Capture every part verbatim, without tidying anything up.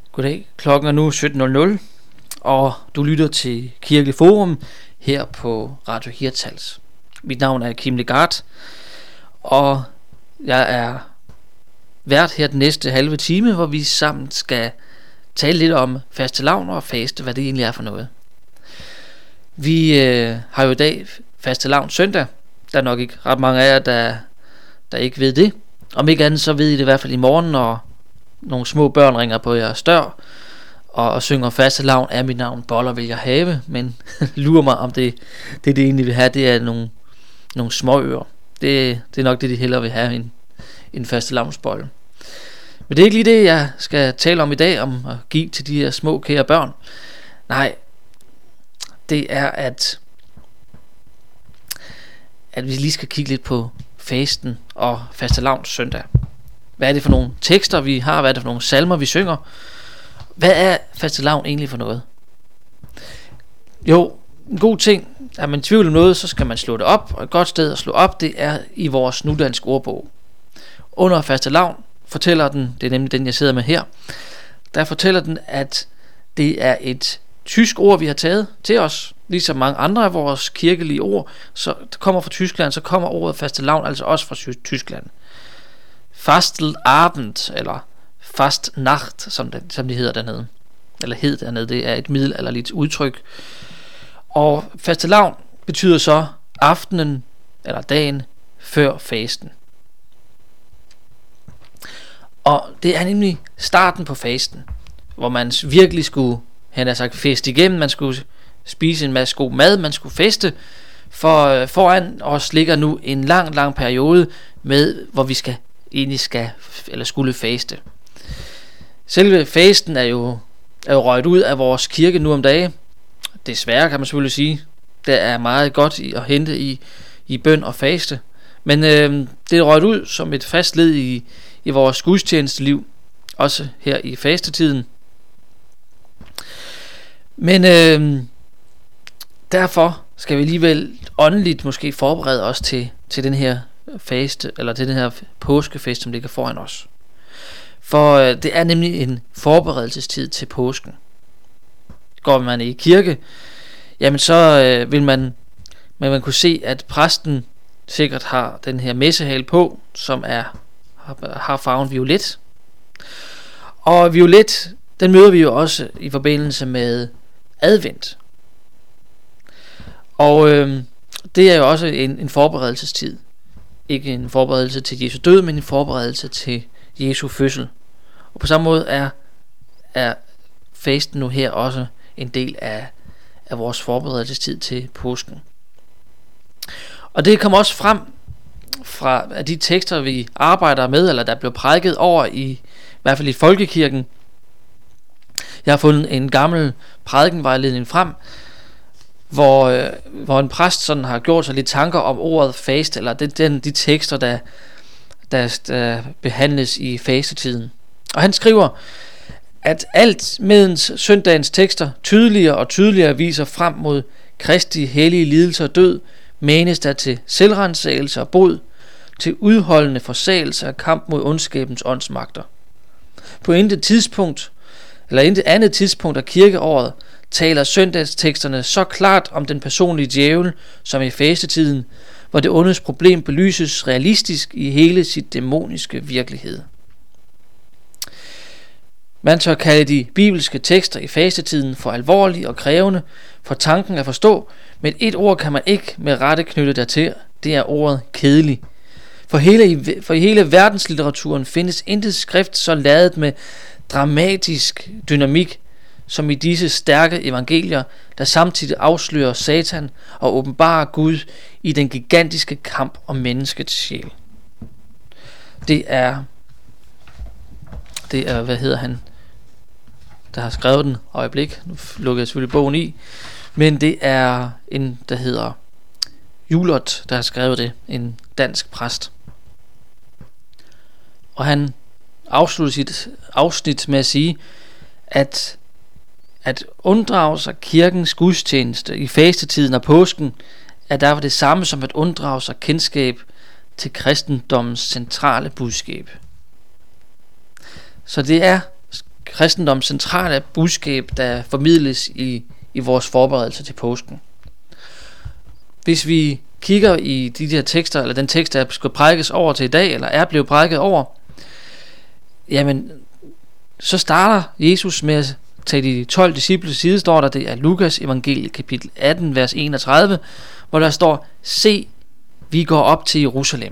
Goddag, klokken er nu sytten nul nul, og du lytter til Kirkelig Forum her på Radio Hirtshals. Mit navn er Kim Legarth, og jeg er vært her den næste halve time, hvor vi sammen skal tale lidt om fastelavn og faste, hvad det egentlig er for noget. Vi øh, har jo i dag fastelavn søndag. Der er nok ikke ret mange af jer, der, der ikke ved det. Om ikke andet, så ved I det i hvert fald i morgen, når nogle små børn ringer på jeres dør og, og synger fastelavn er mit navn, boller vil jeg have, men lurer mig om det, det det egentlig vil have, det er nogle, nogle småører. Det, det er nok det de hellere vil have, en, en fastelavnsbolle. Men det er ikke lige det jeg skal tale om i dag, om at give til de her små kære børn. Nej, det er at at vi lige skal kigge lidt på fasten og fastelavns søndag. Hvad er det for nogle tekster vi har? Hvad er det for nogle salmer vi synger? Hvad er fastelavn egentlig for noget? Jo, en god ting. Er man i tvivl om noget, så skal man slå det op. Og et godt sted at slå op, det er i vores nudansk ordbog. Under fastelavn fortæller den, det er nemlig den jeg sidder med her, der fortæller den, at det er et tysk ord vi har taget til os, ligesom mange andre af vores kirkelige ord, så det kommer fra Tyskland, så kommer ordet fastelavn altså også fra Tyskland. Fastelabend eller Fastnacht, som det, som det hedder dernede, eller hed dernede, det er et middelalderligt udtryk. Og fastelavn betyder så aftenen eller dagen før fasten. Og det er nemlig starten på fasten, hvor man virkelig skulle, han har sagt, feste igennem, man skulle spise en masse god mad, man skulle feste, for foran os ligger nu en lang, lang periode med, hvor vi skal egentlig skal eller skulle faste. Selve fasten er jo, er jo røget ud af vores kirke nu om dage. Desværre kan man selvfølgelig sige. Der er meget godt i at hente i, i bøn og faste. Men øh, det er røget ud som et fast led i, i vores gudstjenesteliv. Også her i fastetiden. Men øh, derfor skal vi alligevel åndeligt måske forberede os til, til den her faste, eller til den her påskefest, som ligger foran os. For øh, det er nemlig en forberedelsestid til påsken. Går man i kirke, jamen så øh, vil man, man, man kunne se, at præsten sikkert har den her messehale på, som er har, har farven violet. Og violet, den møder vi jo også i forbindelse med advent. Og øh, det er jo også en, en forberedelsestid. Ikke en forberedelse til Jesu død, men en forberedelse til Jesu fødsel. Og på samme måde er, er fasten nu her også en del af, af vores forberedelsestid til påsken. Og det kommer også frem fra af de tekster vi arbejder med, eller der blev prædiket over i, i hvert fald i folkekirken. Jeg har fundet en gammel prædikenvejledning frem, hvor, øh, hvor en præst sådan har gjort sig lidt tanker om ordet fast, eller det, den, de tekster der, der, der behandles i fastetiden. Og han skriver, at alt medens søndagens tekster tydeligere og tydeligere viser frem mod Kristi hellige lidelse og død, menes der til selvrensagelse og bod, til udholdende forsagelse og kamp mod ondskabens åndsmagter. På intet tidspunkt, eller intet andet tidspunkt af kirkeåret, taler søndagsteksterne så klart om den personlige djævel som i fastetiden, hvor det ondes problem belyses realistisk i hele sit dæmoniske virkelighed. Man tør kalde de bibelske tekster i fastetiden for alvorlige og krævende, for tanken at forstå, men et ord kan man ikke med rette knytte dertil, det er ordet kedelig. For hele, for i hele verdenslitteraturen findes intet skrift så ladet med dramatisk dynamik, som i disse stærke evangelier, der samtidig afslører Satan og åbenbarer Gud i den gigantiske kamp om menneskets sjæl. Det er, det er, hvad hedder han, der har skrevet den øjeblik, nu lukker jeg selvfølgelig bogen i, men det er en, der hedder Julert, der har skrevet det, en dansk præst. Og han afslutter sit afsnit med at sige, at at unddrage sig kirkens gudstjeneste i fastetiden og påsken er derfor det samme som at unddrage sig kendskab til kristendommens centrale budskab. Så det er kristendoms centrale budskab, der formidles i, i vores forberedelse til påsken. Hvis vi kigger i de der tekster, eller den tekst, der skal prædikes over til i dag, eller er blevet prædiket over, jamen, så starter Jesus med at tage de tolv disciples side, står der, det er Lukas evangeliet kapitel atten, vers enogtredive, hvor der står, se, vi går op til Jerusalem.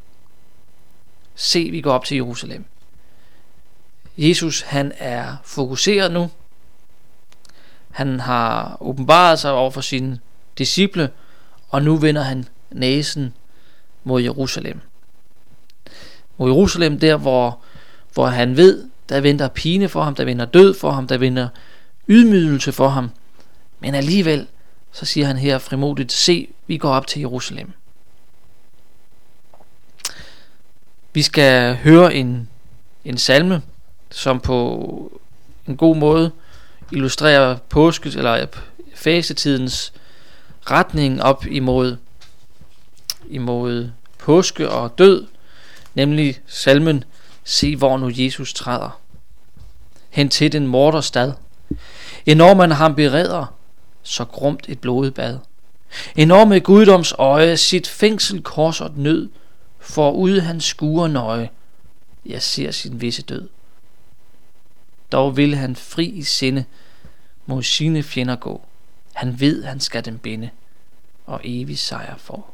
Se, vi går op til Jerusalem. Jesus, han er fokuseret nu. Han har åbenbaret sig over for sine disciple, og nu vender han næsen mod Jerusalem. Mod Jerusalem, der hvor, hvor han ved, der venter pine for ham, der venter død for ham, der venter ydmygelse for ham. Men alligevel, så siger han her frimodigt, se, vi går op til Jerusalem. Vi skal høre en, en salme, som på en god måde illustrerer påske, eller fastetidens retning op imod, imod påske og død, nemlig salmen, se hvor nu Jesus træder hen til den morderstad. Enormen ham bereder, så grumt et blodet bad. Enorme guddoms øje sit fængsel kors og nød, for ud han skuer nøje, jeg ser sin visse død. Dog vil han fri i sinde mod sine fjender gå. Han ved, han skal dem binde, og evig sejr får.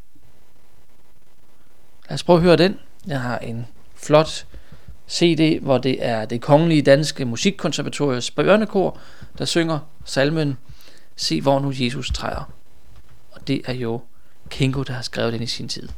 Lad os prøve at høre den. Jeg har en flot C D, hvor det er det Kongelige Danske Musikkonservatoriets børnekor, der synger salmen, se hvor nu Jesus træder. Og det er jo Kingo, der har skrevet den i sin tid.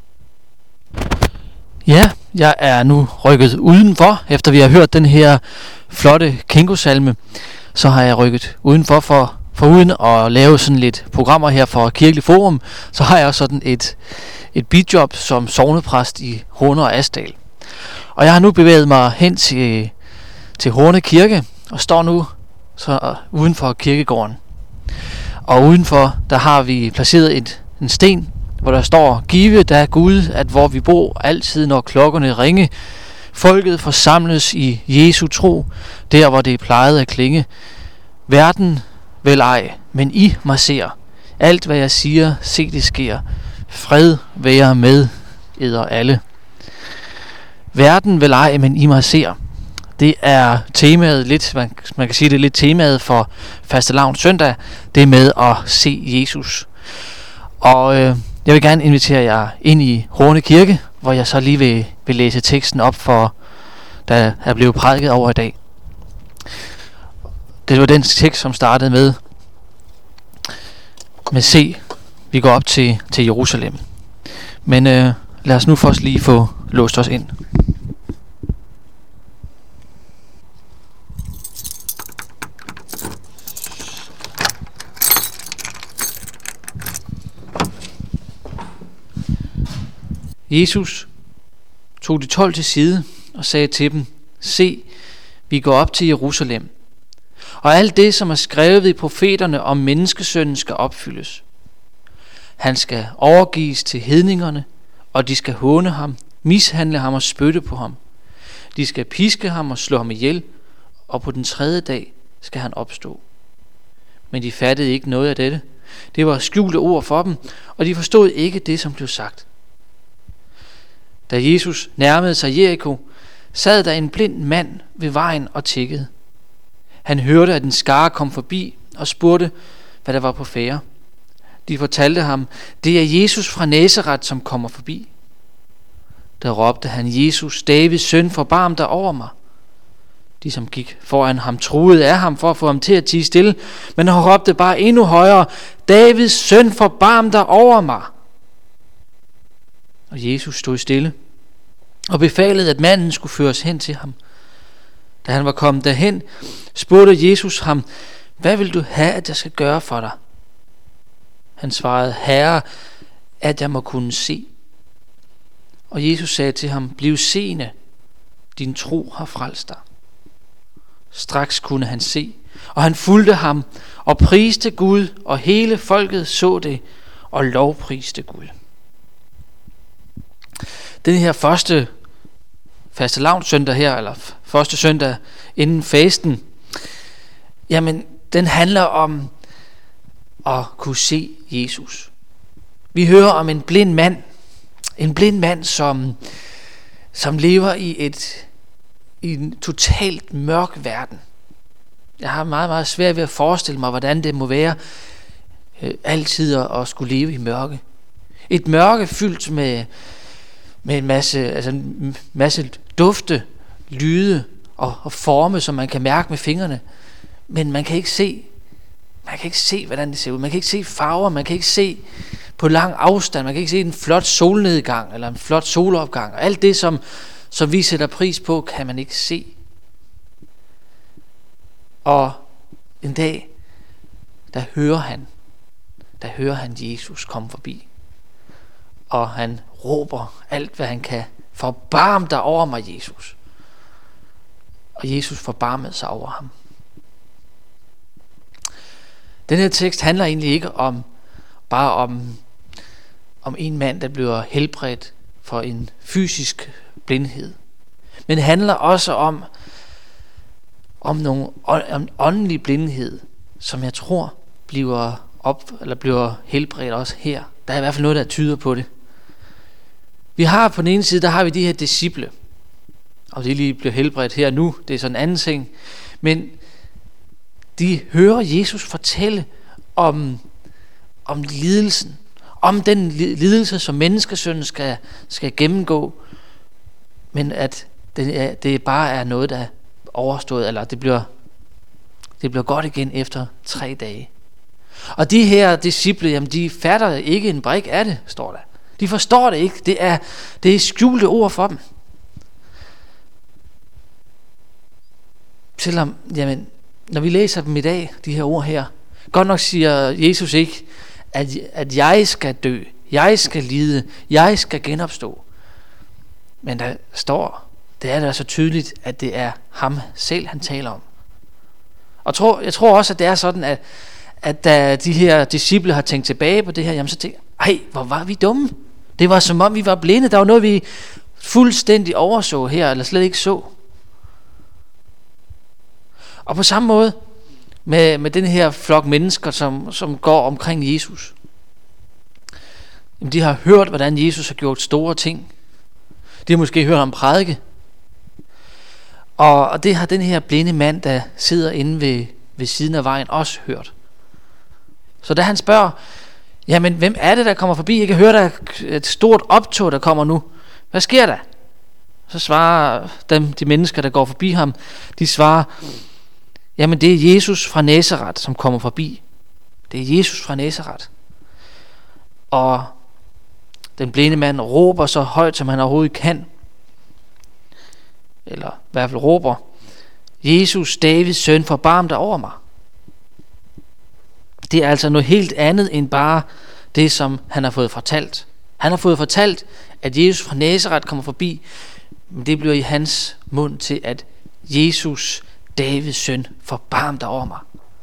Ja, jeg er nu rykket udenfor, efter vi har hørt den her flotte Kingo-salme, så har jeg rykket udenfor for, for uden at lave sådan lidt programmer her for Kirkelig Forum, så har jeg sådan et, et bidjob som sognepræst i Horne og Asdal. Og jeg har nu bevæget mig hen til, til Horne Kirke, og står nu så uden for kirkegården. Og udenfor, der har vi placeret et, en sten, hvor der står, give da Gud, at hvor vi bor, altid når klokkerne ringe, folket forsamles i Jesu tro, der hvor det er plejet at klinge. Verden vel ej, men I mig ser, alt hvad jeg siger, se det sker. Fred være med eder alle. Verden vel ej, men I mig ser. Det er temaet lidt, man, man kan sige det er lidt temaet for fastelavns søndag, det med at se Jesus. Og øh, jeg vil gerne invitere jer ind i Horne Kirke, hvor jeg så lige vil, vil læse teksten op for, der er blevet prædiket over i dag. Det var den tekst, som startede med, med se, vi går op til, til Jerusalem. Men øh, lad os nu først lige få låst os ind. Jesus tog de tolv til side og sagde til dem, se, vi går op til Jerusalem, og alt det, som er skrevet i profeterne om menneskesønnen, skal opfyldes. Han skal overgives til hedningerne, og de skal håne ham, mishandle ham og spytte på ham. De skal piske ham og slå ham ihjel, og på den tredje dag skal han opstå. Men de fattede ikke noget af dette. Det var skjulte ord for dem, og de forstod ikke det, som blev sagt. Da Jesus nærmede sig Jericho, sad der en blind mand ved vejen og tiggede. Han hørte, at en skare kom forbi og spurgte, hvad der var på færde. De fortalte ham, det er Jesus fra Nazaret, som kommer forbi. Der råbte han, Jesus, Davids søn, forbarm dig over mig. De, som gik foran ham, truede af ham for at få ham til at tie stille, men han råbte bare endnu højere, Davids søn, forbarm dig over mig. Og Jesus stod stille og befalede, at manden skulle føres hen til ham. Da han var kommet derhen, spurgte Jesus ham, hvad vil du have, at jeg skal gøre for dig? Han svarede, Herre, at jeg må kunne se. Og Jesus sagde til ham, bliv seende, din tro har frelst dig. Straks kunne han se, og han fulgte ham og priste Gud, og hele folket så det og lovpriste Gud. Den her første fastelavnssøndag her, eller første søndag inden fasten, jamen den handler om at kunne se Jesus. Vi hører om en blind mand, en blind mand, som, som lever i, et, i en totalt mørk verden. Jeg har meget, meget svært ved at forestille mig, hvordan det må være øh, altid at, at skulle leve i mørke. Et mørke fyldt med, med en masse, altså en masse dufte, lyde og, og forme, som man kan mærke med fingrene. Men man kan ikke se, man kan ikke se, hvordan det ser ud. Man kan ikke se farver, man kan ikke se på lang afstand, man kan ikke se en flot solnedgang eller en flot solopgang. Og alt det, som, som vi sætter pris på, kan man ikke se. Og en dag, der hører han, der hører han Jesus komme forbi. Og han råber alt, hvad han kan. Forbarm dig over mig, Jesus. Og Jesus forbarmede sig over ham. Den her tekst handler egentlig ikke om bare om, om en mand, der bliver helbredt for en fysisk blindhed. Men det handler også om, om nogle om åndelig blindhed, som jeg tror bliver op eller bliver helbredt også her. Der er i hvert fald noget, der tyder på det. Vi har på den ene side, der har vi de her disciple, og de lige bliver helbredt her nu, det er sådan en anden ting. Men de hører Jesus fortælle om, om lidelsen, om den lidelse, som menneskesønnen skal, skal gennemgå, men at det, er, det bare er noget, der er overstået, eller det bliver, det bliver godt igen efter tre dage. Og de her disciple, jamen de fatter ikke en brik af det, står der. De forstår det ikke. Det er, det er skjulte ord for dem. Selvom, jamen, når vi læser dem i dag, de her ord her, godt nok siger Jesus ikke, at, at jeg skal dø, jeg skal lide, jeg skal genopstå. Men der står, det er da så tydeligt, at det er ham selv, han taler om. Og tror, jeg tror også, at det er sådan, at, at da de her disciple har tænkt tilbage på det her, jamen så tænker jeg, ej, hvor var vi dumme. Det var som om vi var blinde. Der var noget, vi fuldstændig overså her, eller slet ikke så. Og på samme måde med, med den her flok mennesker, som, som går omkring Jesus. Jamen, de har hørt, hvordan Jesus har gjort store ting. De har måske hørt ham prædike. Og, og det har den her blinde mand, der sidder inde ved, ved siden af vejen, også hørt. Så da han spørger, jamen hvem er det, der kommer forbi? Jeg kan høre, der er et stort optog, der kommer nu. Hvad sker der? Så svarer dem, de mennesker, der går forbi ham, de svarer, jamen det er Jesus fra Nazaret, som kommer forbi. Det er Jesus fra Nazaret. Og den blinde mand råber så højt, som han overhovedet kan. Eller i hvert fald råber, Jesus, Davids søn, forbarm dig over mig. Det er altså noget helt andet end bare det, som han har fået fortalt. Han har fået fortalt, at Jesus fra Nazaret kommer forbi, men det bliver i hans mund til, at Jesus, Davids søn, forbarm dig over mig.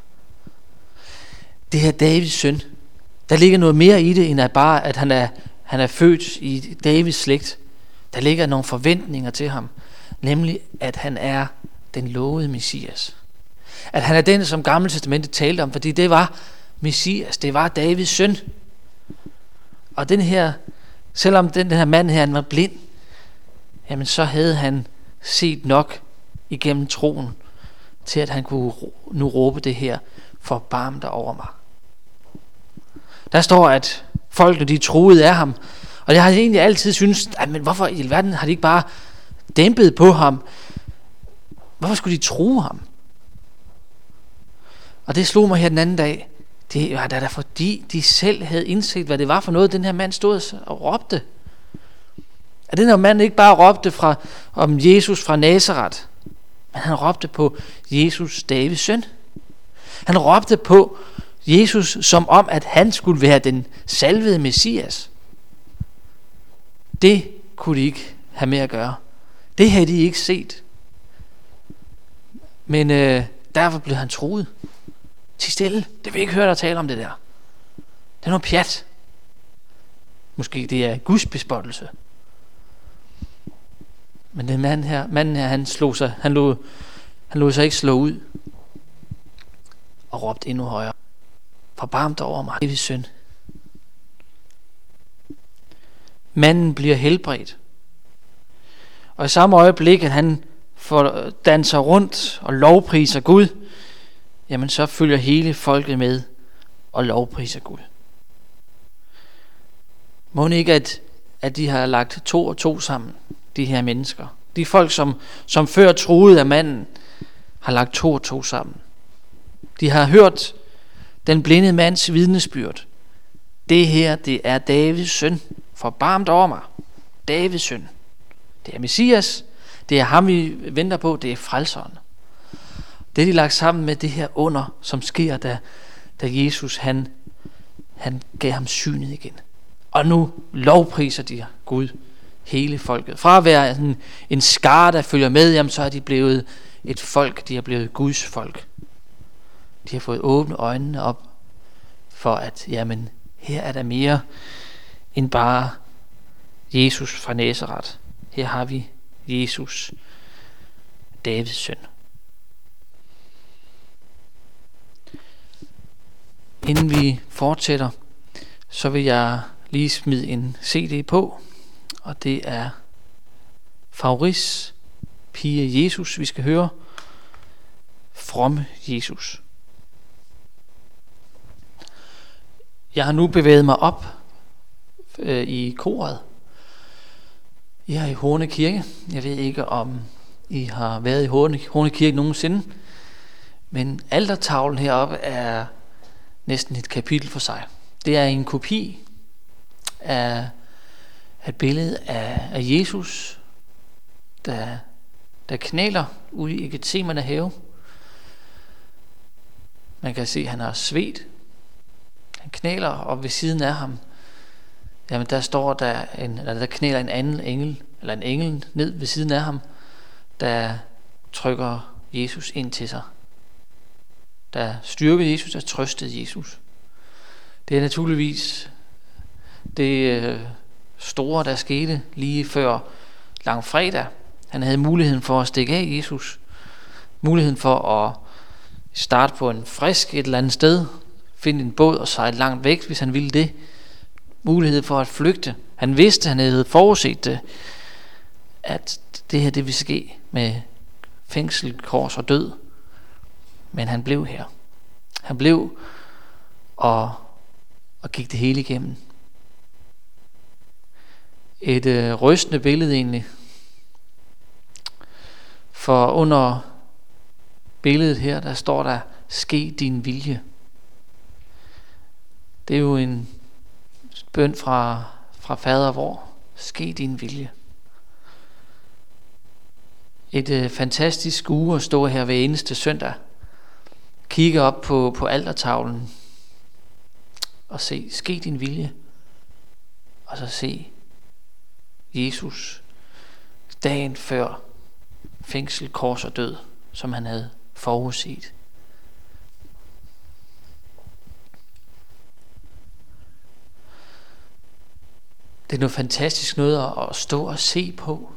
Det her Davids søn, der ligger noget mere i det, end at bare, at han er, han er født i Davids slægt. Der ligger nogle forventninger til ham, nemlig at han er den lovede Messias. At han er den, som Gamle Testamentet talte om, fordi det var Messias, det var Davids søn. Og den her, selvom den her mand her, han var blind, jamen så havde han set nok igennem troen, til at han kunne nu råbe det her, forbarm dig over mig. Der står, at folkene, de troede af ham, og jeg har egentlig altid syntes, men hvorfor i alverden har de ikke bare dæmpet på ham? Hvorfor skulle de tro ham? Og det slog mig her den anden dag. Det var da fordi de selv havde indset, hvad det var for noget, den her mand stod og råbte. At den her mand ikke bare råbte fra, om Jesus fra Nazaret, men han råbte på Jesus, Davids søn. Han råbte på Jesus, som om at han skulle være den salvede Messias. Det kunne de ikke have med at gøre. Det havde de ikke set. Men øh, derfor blev han truet. Til stille, det vil ikke høre dig tale om det der. Det er noget pjat. Måske det er Guds bespottelse. Men den mand her, manden her, han slog sig, han lod, Han lod sig ikke slå ud og råbte endnu højere: forbarm dig over mig, Davids søn. Manden bliver helbredt. Og i samme øjeblik, at han får danser rundt og lovpriser Gud, jamen så følger hele folket med og lovpriser Gud. Må ikke, at, at de har lagt to og to sammen, de her mennesker. De folk, som, som før troede af manden, har lagt to og to sammen. De har hørt den blinde mands vidnesbyrd. Det her, det er Davids søn. Forbarm dig over mig. Davids søn. Det er Messias. Det er ham, vi venter på. Det er frelseren. Det er de lagt sammen med det her under, som sker, da, da Jesus han, han gav ham synet igen. Og nu lovpriser de Gud, hele folket. Fra at være en, en skare, der følger med, jamen, så er de blevet et folk. De er blevet Guds folk. De har fået åbne øjnene op for, at jamen, her er der mere end bare Jesus fra Nazaret. Her har vi Jesus, Davids søn. Inden vi fortsætter, så vil jeg lige smide en C D på, og det er Favoris Pige Jesus, vi skal høre. Fromme Jesus. Jeg har nu bevæget mig op øh, i koret. I er i Horne Kirke. Jeg ved ikke, om I har været i Horne, Horne Kirke nogensinde, men altertavlen heroppe er næsten et kapitel for sig. Det er en kopi af et billede af, af Jesus, der, der knæler ude i Getsemane have. Man kan se, at han har svedt. Han knæler, og ved siden af ham, jamen der står der en, eller der knæler en anden engel, eller en engel ned ved siden af ham, der trykker Jesus ind til sig. Der styrkede Jesus og trøstede Jesus. Det er naturligvis det store, der skete lige før langfredag. Han havde muligheden for at stikke af Jesus. Muligheden for at starte på en frisk et eller andet sted. Finde en båd og sejle langt væk, hvis han ville det. Mulighed for at flygte. Han vidste, han havde forudset det, at det her det ville ske med fængsel, kors og død. Men han blev her. Han blev og, og gik det hele igennem. Et øh, rystende billede egentlig. For under billedet her, der står der: ske din vilje. Det er jo en bøn fra, fra fader vor. Ske din vilje. Et øh, fantastisk uge at stå her hver eneste søndag. Kigge op på, på altertavlen og se, ske din vilje. Og så se Jesus dagen før fængsel, kors og død, som han havde forudset. Det er noget fantastisk noget at stå og se på.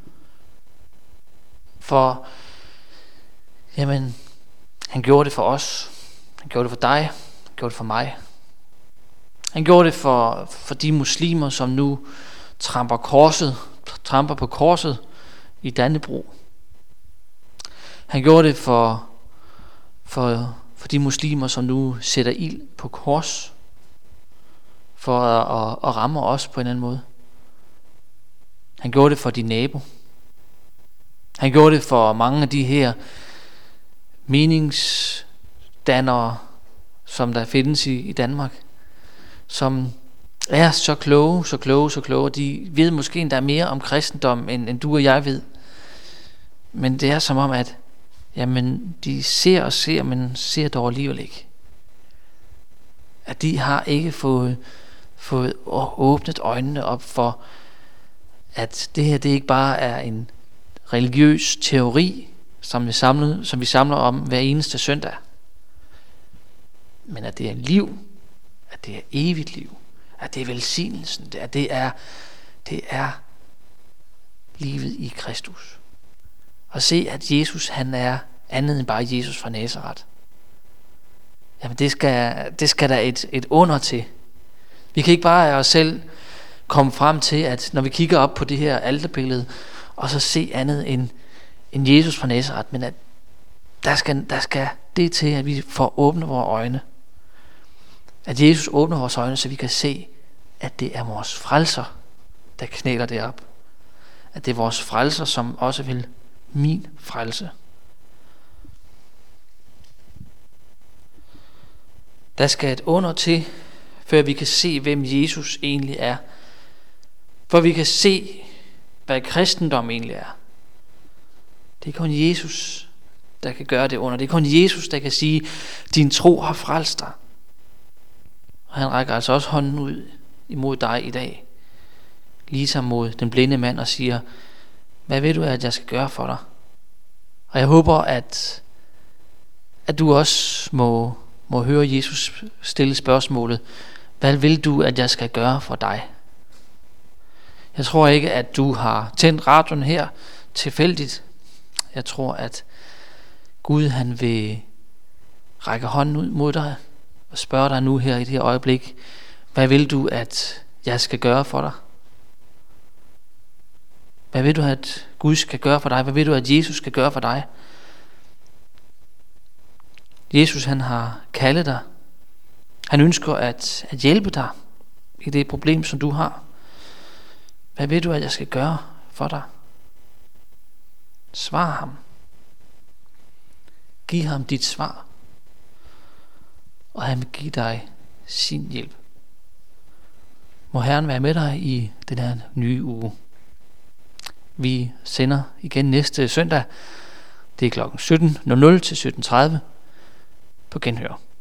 For jamen, han gjorde det for os. Han gjorde det for dig. Han gjorde det for mig. Han gjorde det for, for de muslimer, som nu tramper korset, tramper på korset i Dannebrog. Han gjorde det for, for, for de muslimer, som nu sætter ild på kors, for at, at, at ramme os på en anden måde. Han gjorde det for din nabo. Han gjorde det for mange af de her meningsdannere, som der findes i, i Danmark, som er så kloge, så kloge, så kloge. De ved måske endda mere om kristendom, end, end du og jeg ved. Men det er som om, at jamen, de ser og ser, men ser dog alligevel ikke. At de har ikke fået, fået åbnet øjnene op for, at det her det ikke bare er en religiøs teori, som vi, samler, som vi samler om hver eneste søndag. Men at det er liv, at det er evigt liv, at det er velsignelsen, at det er, det er livet i Kristus. Og se, at Jesus han er, andet end bare Jesus fra Nazaret. Jamen det skal, det skal der et, et under til. Vi kan ikke bare af os selv komme frem til, at når vi kigger op på det her alterbillede, og så se andet end, end Jesus fra Nazaret, men at der skal, der skal det til, at vi får åbne vores øjne. At Jesus åbner vores øjne, så vi kan se, at det er vores frelser, der knæler det op. At det er vores frelser, som også vil min frelse. Der skal et under til, før vi kan se, hvem Jesus egentlig er. For vi kan se, hvad kristendom egentlig er. Det er kun Jesus, der kan gøre det under. Det er kun Jesus, der kan sige, din tro har frelst dig. Og han rækker altså også hånden ud imod dig i dag. Ligesom mod den blinde mand og siger, hvad ved du, at jeg skal gøre for dig? Og jeg håber, at, at du også må, må høre Jesus stille spørgsmålet, hvad vil du, at jeg skal gøre for dig? Jeg tror ikke, at du har tændt radioen her tilfældigt. Jeg tror, at Gud han vil række hånden ud mod dig og spørge dig nu her i det her øjeblik, hvad vil du, at jeg skal gøre for dig? Hvad vil du, at Gud skal gøre for dig? Hvad vil du, at Jesus skal gøre for dig? Jesus han har kaldet dig. Han ønsker at, at hjælpe dig i det problem, som du har. Hvad vil du, at jeg skal gøre for dig? Svar ham. Giv ham dit svar. Og han vil give dig sin hjælp. Må Herren være med dig i den her nye uge. Vi sender igen næste søndag. Det er klokken sytten nul nul til sytten tredive på Genhør.